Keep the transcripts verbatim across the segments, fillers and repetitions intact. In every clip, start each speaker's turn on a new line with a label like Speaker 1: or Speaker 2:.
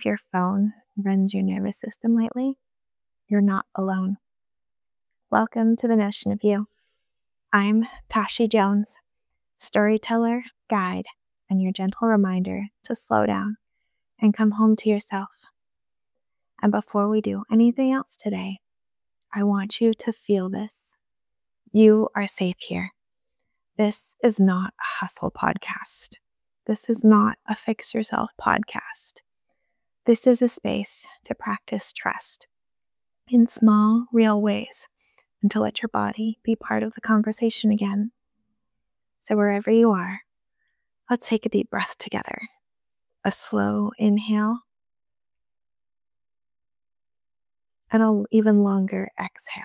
Speaker 1: If your phone runs your nervous system lately, you're not alone. Welcome to the Notion of You. I'm Tashi Jones, storyteller, guide, and your gentle reminder to slow down and come home to yourself. And before we do anything else today, I want you to feel this. You are safe here. This is not a hustle podcast. This is not a fix yourself podcast. This is a space to practice trust in small, real ways and to let your body be part of the conversation again. So wherever you are, let's take a deep breath together. A slow inhale and an even longer exhale.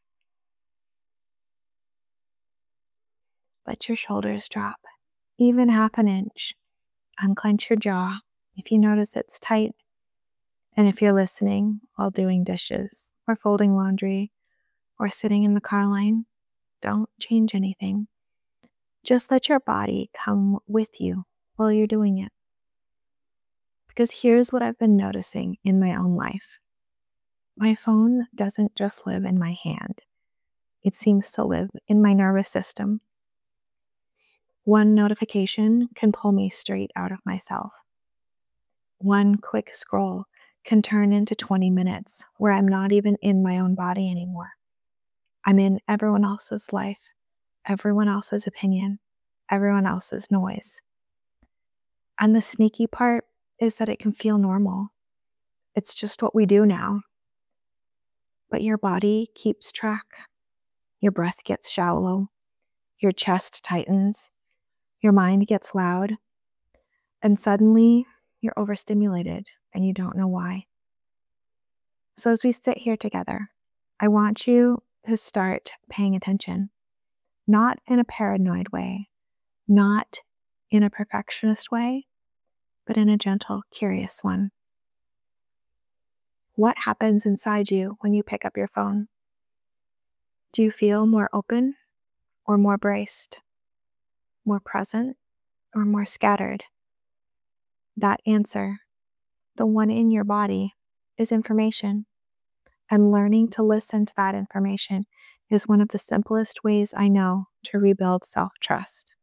Speaker 1: Let your shoulders drop, even half an inch. Unclench your jaw if you notice it's tight. And if you're listening while doing dishes or folding laundry or sitting in the car line, don't change anything. Just let your body come with you while you're doing it. Because here's what I've been noticing in my own life. My phone doesn't just live in my hand. It seems to live in my nervous system. One notification can pull me straight out of myself. One quick scroll can turn into twenty minutes where I'm not even in my own body anymore. I'm in everyone else's life, everyone else's opinion, everyone else's noise. And the sneaky part is that it can feel normal. It's just what we do now. But your body keeps track. Your breath gets shallow. Your chest tightens. Your mind gets loud. And suddenly you're overstimulated and you don't know why. So as we sit here together, I want you to start paying attention. Not in a paranoid way, not in a perfectionist way, but in a gentle, curious one. What happens inside you when you pick up your phone? Do you feel more open or more braced, more present or more scattered? That answer, the one in your body, is information. And learning to listen to that information is one of the simplest ways I know to rebuild self-trust.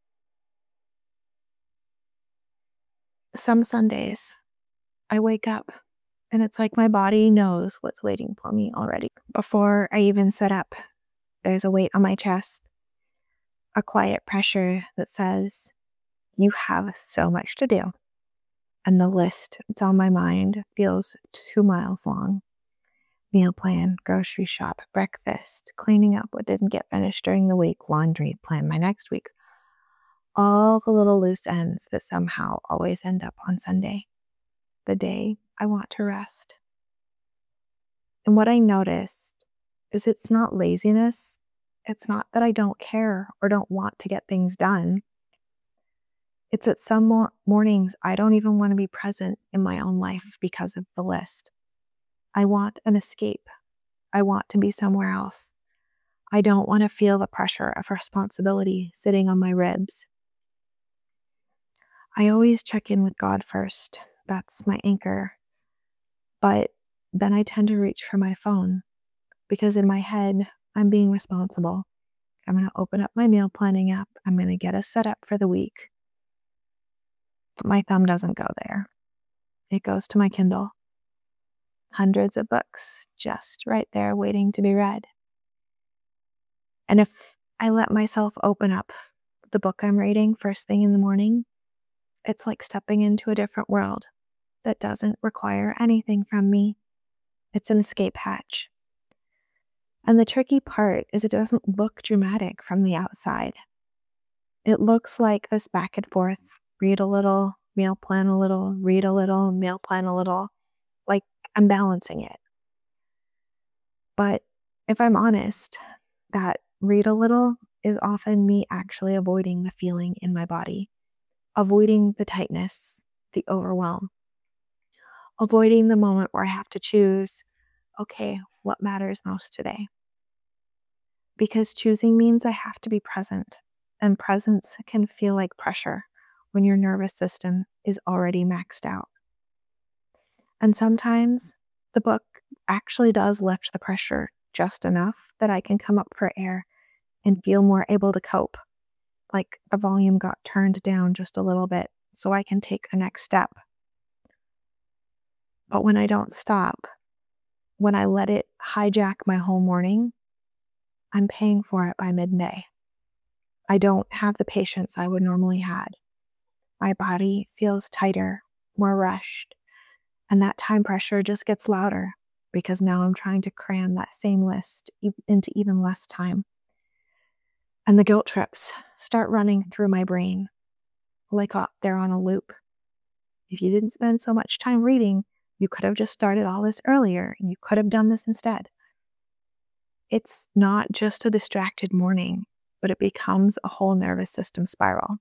Speaker 1: Some Sundays, I wake up and it's like my body knows what's waiting for me already. Before I even sit up, there's a weight on my chest, a quiet pressure that says, you have so much to do. And the list that's on my mind feels two miles long. Meal plan, grocery shop, breakfast, cleaning up what didn't get finished during the week, laundry, plan my next week. All the little loose ends that somehow always end up on Sunday, the day I want to rest. And what I noticed is it's not laziness. It's not that I don't care or don't want to get things done. It's that some mo- mornings I don't even want to be present in my own life because of the list. I want an escape. I want to be somewhere else. I don't want to feel the pressure of responsibility sitting on my ribs. I always check in with God first. That's my anchor. But then I tend to reach for my phone because in my head, I'm being responsible. I'm going to open up my meal planning app. I'm going to get us set up for the week. But my thumb doesn't go there. It goes to my Kindle. Hundreds of books just right there waiting to be read. And if I let myself open up the book I'm reading first thing in the morning, it's like stepping into a different world that doesn't require anything from me. It's an escape hatch. And the tricky part is it doesn't look dramatic from the outside. It looks like this back and forth, read a little, meal plan a little, read a little, meal plan a little, like I'm balancing it. But if I'm honest, that read a little is often me actually avoiding the feeling in my body, avoiding the tightness, the overwhelm, avoiding the moment where I have to choose, okay, what matters most today? Because choosing means I have to be present, and presence can feel like pressure when your nervous system is already maxed out. And sometimes the book actually does lift the pressure just enough that I can come up for air and feel more able to cope. Like the volume got turned down just a little bit so I can take the next step. But when I don't stop, when I let it hijack my whole morning, I'm paying for it by midday. I don't have the patience I would normally had. My body feels tighter, more rushed, and that time pressure just gets louder because now I'm trying to cram that same list e- into even less time. And the guilt trips start running through my brain like uh, they're on a loop. If you didn't spend so much time reading, you could have just started all this earlier and you could have done this instead. It's not just a distracted morning, but it becomes a whole nervous system spiral.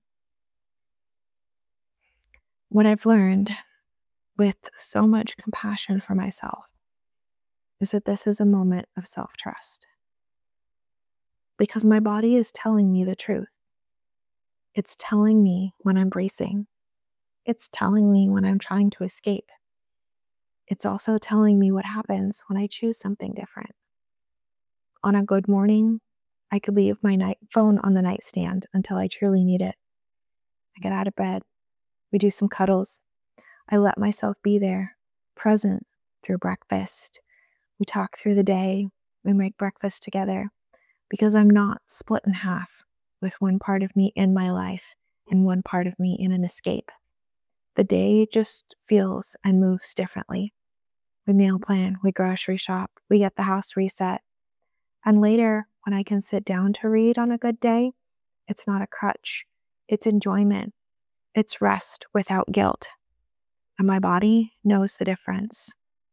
Speaker 1: What I've learned with so much compassion for myself is that this is a moment of self-trust. Because my body is telling me the truth. It's telling me when I'm bracing. It's telling me when I'm trying to escape. It's also telling me what happens when I choose something different. On a good morning, I could leave my night phone on the nightstand until I truly need it. I get out of bed. We do some cuddles. I let myself be there, present through breakfast. We talk through the day. We make breakfast together because I'm not split in half with one part of me in my life and one part of me in an escape. The day just feels and moves differently. We meal plan, we grocery shop, we get the house reset. And later, when I can sit down to read on a good day, it's not a crutch. It's enjoyment. It's rest without guilt. And my body knows the difference.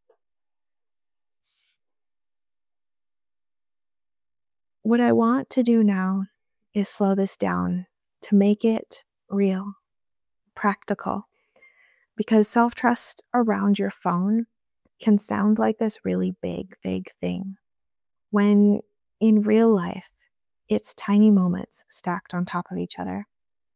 Speaker 1: What I want to do now is slow this down to make it real, practical. Because self-trust around your phone can sound like this really big, big thing, when in real life, it's tiny moments stacked on top of each other.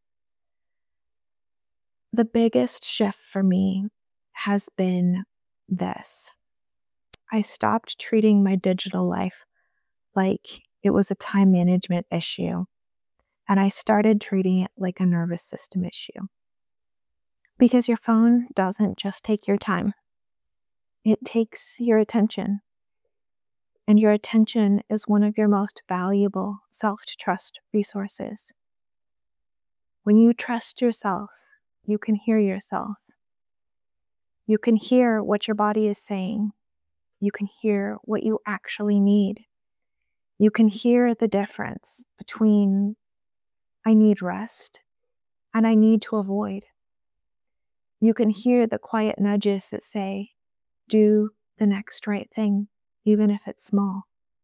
Speaker 1: The biggest shift for me has been this. I stopped treating my digital life like it was a time management issue, and I started treating it like a nervous system issue. Because your phone doesn't just take your time. It takes your attention. And your attention is one of your most valuable self-trust resources. When you trust yourself, you can hear yourself. You can hear what your body is saying. You can hear what you actually need. You can hear the difference between I need rest and I need to avoid. You can hear the quiet nudges that say, do the next right thing, even if it's small.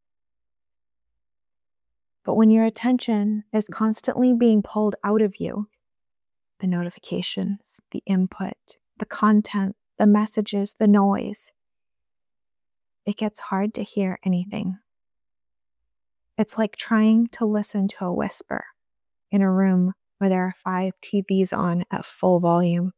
Speaker 1: But when your attention is constantly being pulled out of you, the notifications, the input, the content, the messages, the noise, it gets hard to hear anything. It's like trying to listen to a whisper in a room where there are five T Vs on at full volume.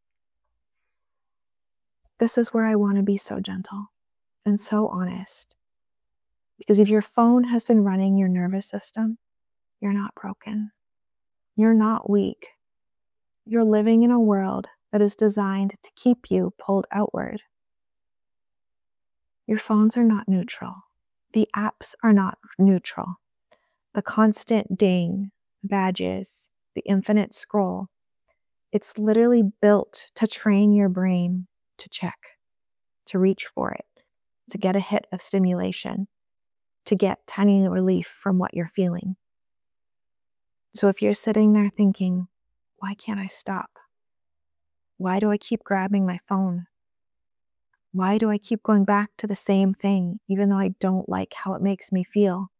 Speaker 1: This is where I want to be so gentle and so honest. Because if your phone has been running your nervous system, you're not broken. You're not weak. You're living in a world that is designed to keep you pulled outward. Your phones are not neutral. The apps are not neutral. The constant ding, badges, the infinite scroll, it's literally built to train your brain to check, to reach for it, to get a hit of stimulation, to get tiny relief from what you're feeling. So if you're sitting there thinking, why can't I stop? Why do I keep grabbing my phone? Why do I keep going back to the same thing, even though I don't like how it makes me feel?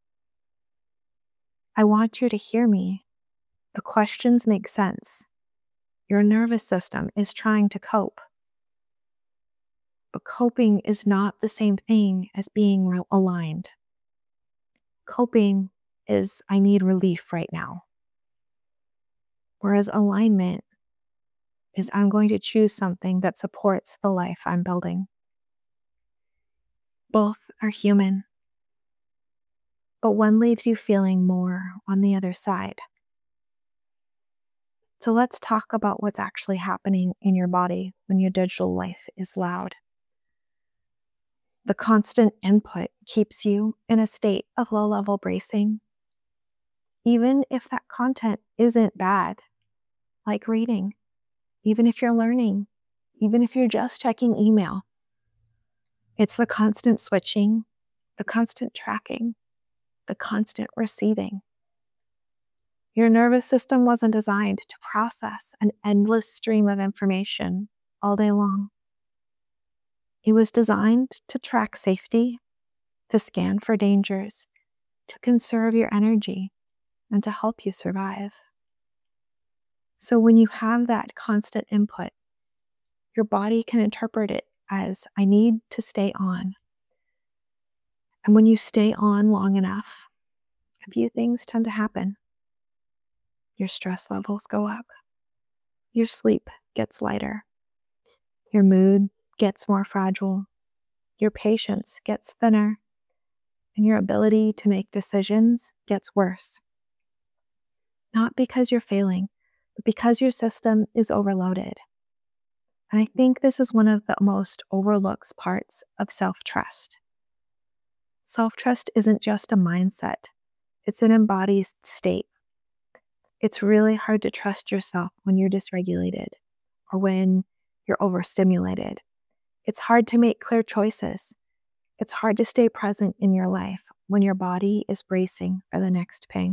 Speaker 1: I want you to hear me. The questions make sense. Your nervous system is trying to cope. But coping is not the same thing as being re- aligned. Coping is, I need relief right now. Whereas alignment is I'm going to choose something that supports the life I'm building. Both are human, but one leaves you feeling more on the other side. So let's talk about what's actually happening in your body when your digital life is loud. The constant input keeps you in a state of low-level bracing, even if that content isn't bad, like reading, even if you're learning, even if you're just checking email. It's the constant switching, the constant tracking, the constant receiving. Your nervous system wasn't designed to process an endless stream of information all day long. It was designed to track safety, to scan for dangers, to conserve your energy, and to help you survive. So when you have that constant input, your body can interpret it as, I need to stay on. And when you stay on long enough, a few things tend to happen. Your stress levels go up. Your sleep gets lighter. Your mood gets more fragile. Your patience gets thinner. And your ability to make decisions gets worse. Not because you're failing, but because your system is overloaded. And I think this is one of the most overlooked parts of self-trust. Self-trust isn't just a mindset. It's an embodied state. It's really hard to trust yourself when you're dysregulated or when you're overstimulated. It's hard to make clear choices. It's hard to stay present in your life when your body is bracing for the next ping.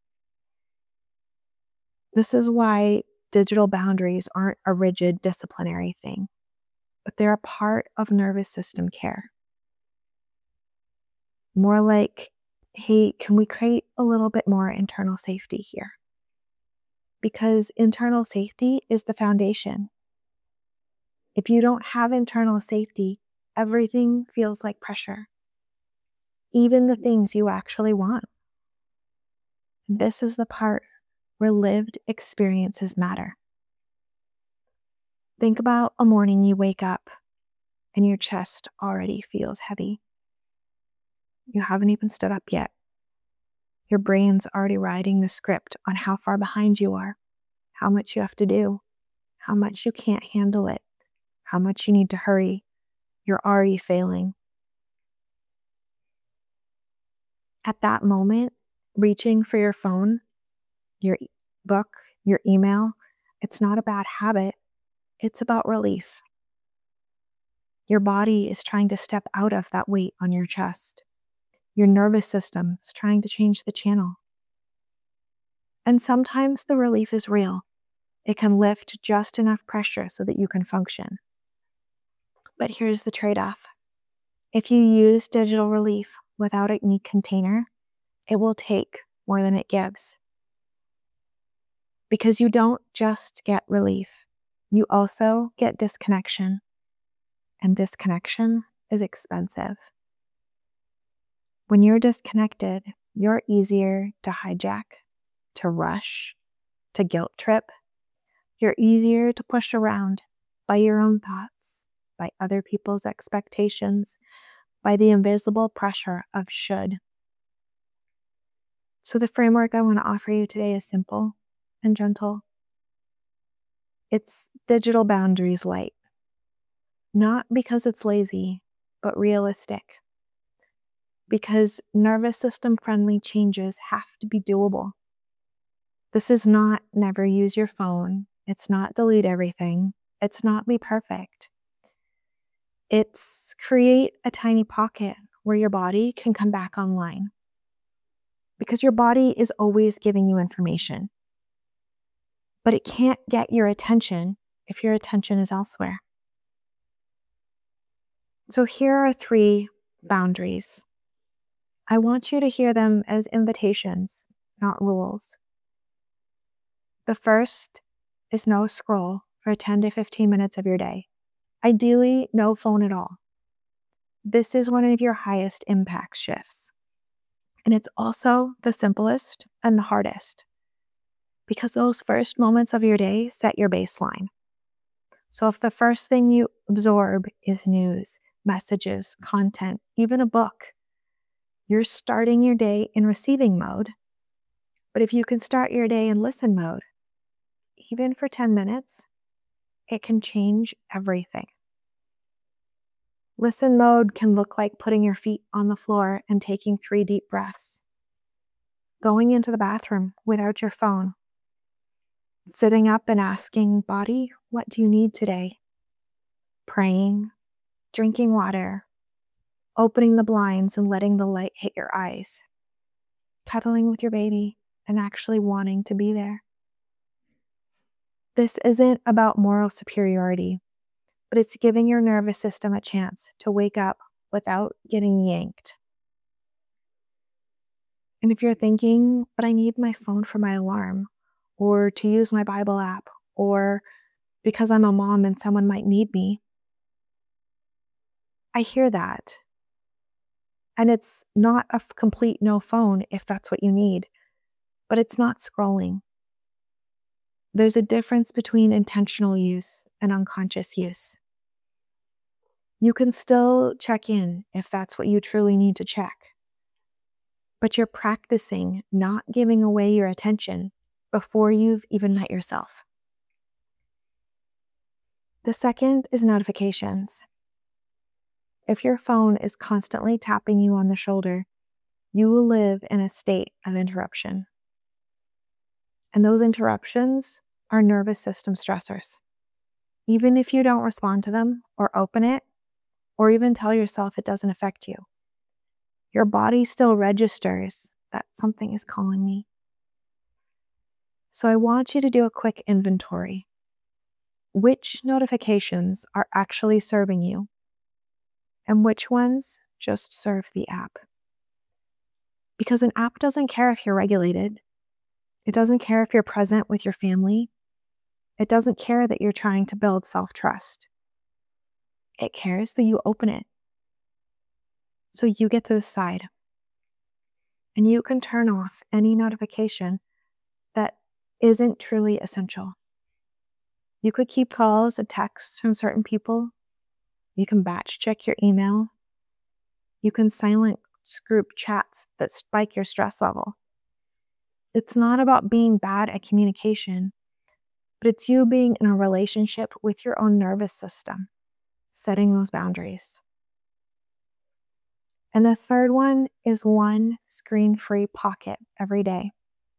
Speaker 1: This is why digital boundaries aren't a rigid disciplinary thing, but they're a part of nervous system care. More like, hey, can we create a little bit more internal safety here? Because internal safety is the foundation. If you don't have internal safety, everything feels like pressure, even the things you actually want. This is the part where lived experiences matter. Think about a morning you wake up and your chest already feels heavy. You haven't even stood up yet. Your brain's already writing the script on how far behind you are, how much you have to do, how much you can't handle it, how much you need to hurry. You're already failing. At that moment, reaching for your phone, your e- book, your email, it's not a bad habit. It's about relief. Your body is trying to step out of that weight on your chest. Your nervous system is trying to change the channel. And sometimes the relief is real. It can lift just enough pressure so that you can function. But here's the trade-off. If you use digital relief without a neat container, it will take more than it gives. Because you don't just get relief, you also get disconnection. And disconnection is expensive. When you're disconnected, you're easier to hijack, to rush, to guilt trip. You're easier to push around by your own thoughts, by other people's expectations, by the invisible pressure of should. So the framework I want to offer you today is simple and gentle. It's digital boundaries light. Not because it's lazy, but realistic. Because nervous system friendly changes have to be doable. This is not never use your phone. It's not delete everything. It's not be perfect. It's create a tiny pocket where your body can come back online. Because your body is always giving you information. But it can't get your attention if your attention is elsewhere. So here are three boundaries. I want you to hear them as invitations, not rules. The first is no scroll for ten to fifteen minutes of your day. Ideally, no phone at all. This is one of your highest impact shifts. And it's also the simplest and the hardest. Because those first moments of your day set your baseline. So if the first thing you absorb is news, messages, content, even a book, you're starting your day in receiving mode. But if you can start your day in listen mode, even for ten minutes, it can change everything. Listen mode can look like putting your feet on the floor and taking three deep breaths, going into the bathroom without your phone, sitting up and asking, body, what do you need today? Praying, drinking water, opening the blinds and letting the light hit your eyes, cuddling with your baby and actually wanting to be there. This isn't about moral superiority, but it's giving your nervous system a chance to wake up without getting yanked. And if you're thinking, but I need my phone for my alarm, or to use my Bible app, or because I'm a mom and someone might need me, I hear that. And it's not a complete no phone if that's what you need, but it's not scrolling. There's a difference between intentional use and unconscious use. You can still check in if that's what you truly need to check, but you're practicing not giving away your attention before you've even met yourself. The second is notifications. If your phone is constantly tapping you on the shoulder, you will live in a state of interruption. And those interruptions are nervous system stressors. Even if you don't respond to them or open it, or even tell yourself it doesn't affect you, your body still registers that something is calling me. So I want you to do a quick inventory. Which notifications are actually serving you? And which ones just serve the app? Because an app doesn't care if you're regulated. It doesn't care if you're present with your family. It doesn't care that you're trying to build self-trust. It cares that you open it. So you get to decide. And you can turn off any notification that isn't truly essential. You could keep calls and texts from certain people. You can batch check your email. You can silence group chats that spike your stress level. It's not about being bad at communication, but it's you being in a relationship with your own nervous system, setting those boundaries. And the third one is one screen-free pocket every day.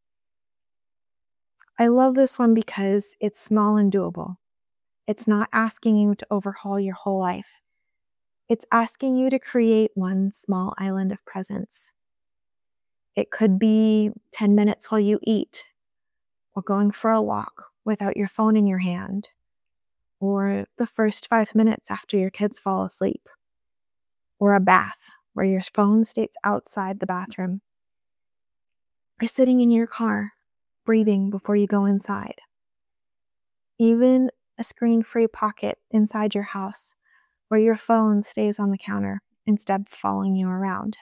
Speaker 1: I love this one because it's small and doable. It's not asking you to overhaul your whole life. It's asking you to create one small island of presence. It could be ten minutes while you eat, or going for a walk without your phone in your hand, or the first five minutes after your kids fall asleep, or a bath where your phone stays outside the bathroom, or sitting in your car, breathing before you go inside. Even a screen-free pocket inside your house where your phone stays on the counter instead of following you around.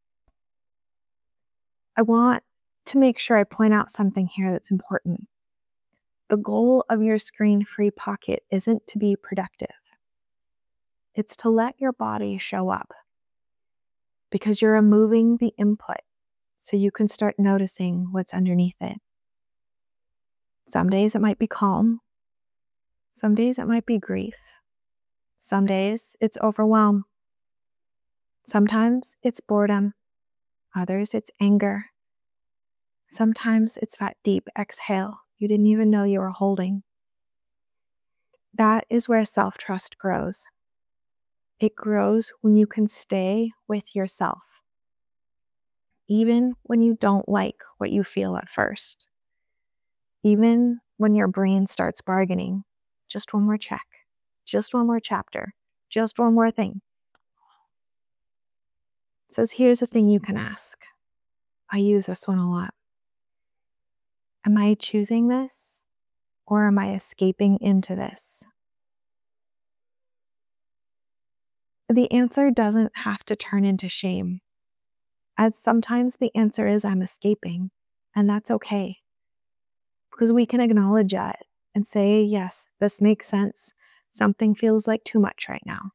Speaker 1: I want to make sure I point out something here that's important. The goal of your screen-free pocket isn't to be productive. It's to let your body show up, because you're removing the input so you can start noticing what's underneath it. Some days it might be calm. Some days it might be grief. Some days it's overwhelm. Sometimes it's boredom. Others it's anger. Sometimes it's that deep exhale you didn't even know you were holding. That is where self-trust grows. It grows when you can stay with yourself, even when you don't like what you feel at first. Even when your brain starts bargaining, just one more check, just one more chapter, just one more thing. It says, here's a thing you can ask. I use this one a lot. Am I choosing this, or am I escaping into this? The answer doesn't have to turn into shame, as sometimes the answer is I'm escaping, and that's okay. Because we can acknowledge that and say, yes, this makes sense. Something feels like too much right now.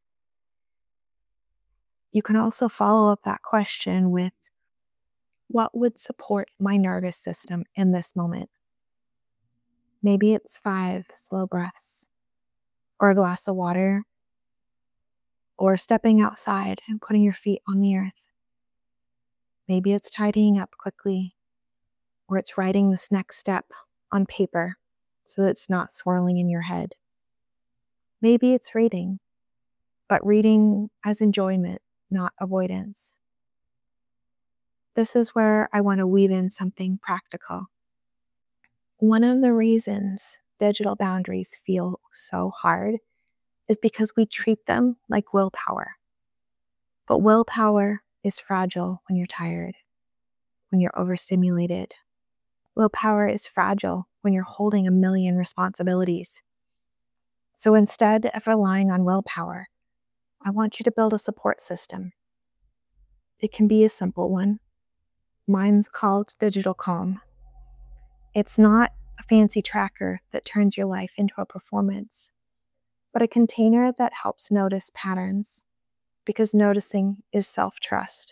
Speaker 1: You can also follow up that question with, what would support my nervous system in this moment? Maybe it's five slow breaths, or a glass of water, or stepping outside and putting your feet on the earth. Maybe it's tidying up quickly, or it's writing this next step on paper so that it's not swirling in your head. Maybe it's reading, but reading as enjoyment, not avoidance. This is where I want to weave in something practical. One of the reasons digital boundaries feel so hard is because we treat them like willpower. But willpower is fragile when you're tired, when you're overstimulated. Willpower is fragile when you're holding a million responsibilities. So instead of relying on willpower, I want you to build a support system. It can be a simple one. Mine's called Digital Calm. It's not a fancy tracker that turns your life into a performance, but a container that helps notice patterns, because noticing is self-trust.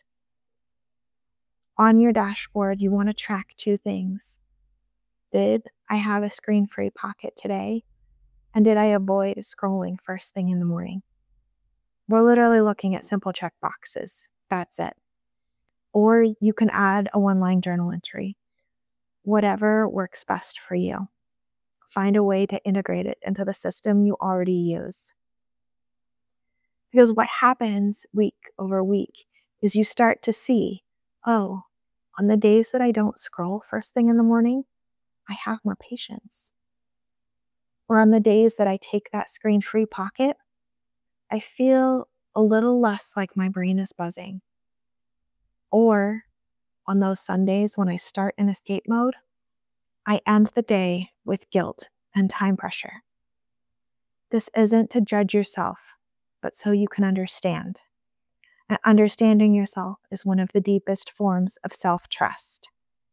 Speaker 1: On your dashboard, you want to track two things. Did I have a screen-free pocket today? And did I avoid scrolling first thing in the morning? We're literally looking at simple check boxes. That's it. Or you can add a one-line journal entry. Whatever works best for you. Find a way to integrate it into the system you already use. Because what happens week over week is you start to see, oh, on the days that I don't scroll first thing in the morning, I have more patience. Or on the days that I take that screen-free pocket, I feel a little less like my brain is buzzing. Or on those Sundays when I start in escape mode, I end the day with guilt and time pressure. This isn't to judge yourself, but so you can understand. And understanding yourself is one of the deepest forms of self-trust.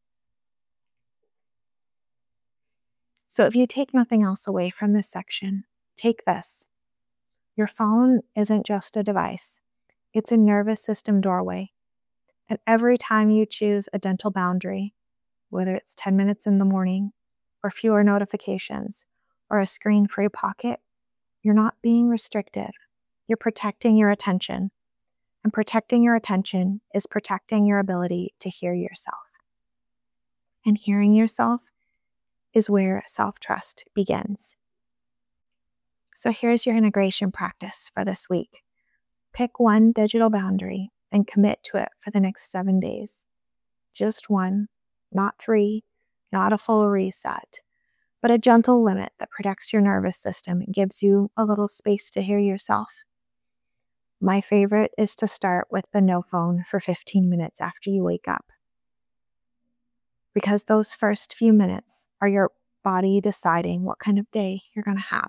Speaker 1: So if you take nothing else away from this section, take this. Your phone isn't just a device. It's a nervous system doorway. And every time you choose a gentle boundary, whether it's ten minutes in the morning, or fewer notifications, or a screen-free pocket, you're not being restrictive. You're protecting your attention. And protecting your attention is protecting your ability to hear yourself. And hearing yourself is where self-trust begins. So here's your integration practice for this week. Pick one digital boundary and commit to it for the next seven days. Just one, not three, not a full reset, but a gentle limit that protects your nervous system and gives you a little space to hear yourself. My favorite is to start with the no phone for fifteen minutes after you wake up. Because those first few minutes are your body deciding what kind of day you're going to have.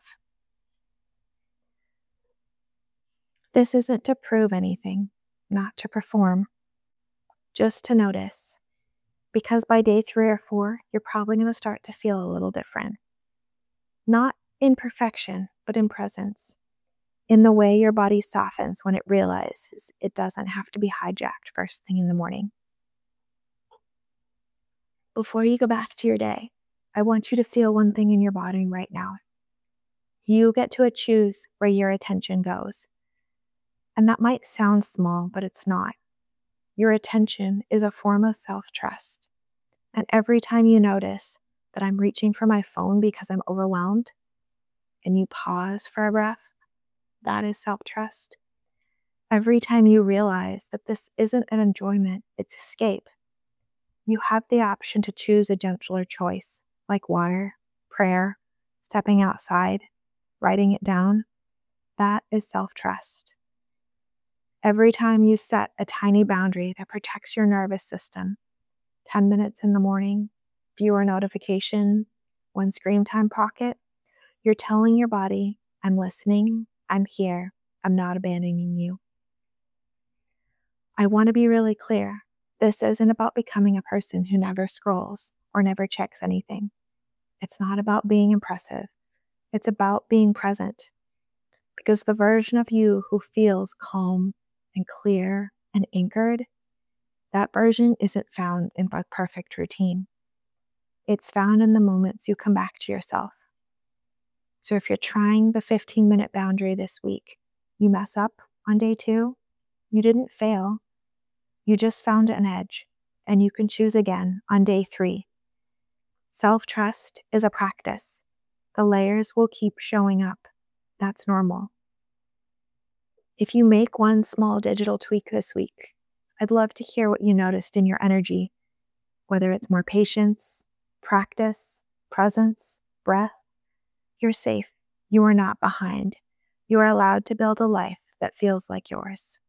Speaker 1: This isn't to prove anything, not to perform, just to notice. Because by day three or four, you're probably going to start to feel a little different. Not in perfection, but in presence. In the way your body softens when it realizes it doesn't have to be hijacked first thing in the morning. Before you go back to your day, I want you to feel one thing in your body right now. You get to choose where your attention goes. And that might sound small, but it's not. Your attention is a form of self-trust. And every time you notice that I'm reaching for my phone because I'm overwhelmed, and you pause for a breath, that is self-trust. Every time you realize that this isn't an enjoyment, it's escape, you have the option to choose a gentler choice, like water, prayer, stepping outside, writing it down. That is self-trust. Every time you set a tiny boundary that protects your nervous system, ten minutes in the morning, fewer notification, one screen time pocket, you're telling your body, I'm listening, I'm here, I'm not abandoning you. I want to be really clear. This isn't about becoming a person who never scrolls or never checks anything. It's not about being impressive. It's about being present. Because the version of you who feels calm and clear and anchored, that version isn't found in a perfect routine. It's found in the moments you come back to yourself. So if you're trying the fifteen minute boundary this week, you mess up on day two, you didn't fail. You just found an edge, and you can choose again on day three. Self-trust is a practice. The layers will keep showing up. That's normal. If you make one small digital tweak this week, I'd love to hear what you noticed in your energy, whether it's more patience, practice, presence, breath. You're safe. You are not behind. You are allowed to build a life that feels like yours.